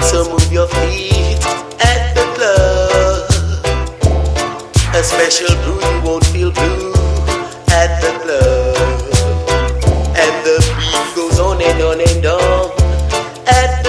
So move your feet at the club. A special brew, you won't feel blue at the club. And the beat goes on and on and on at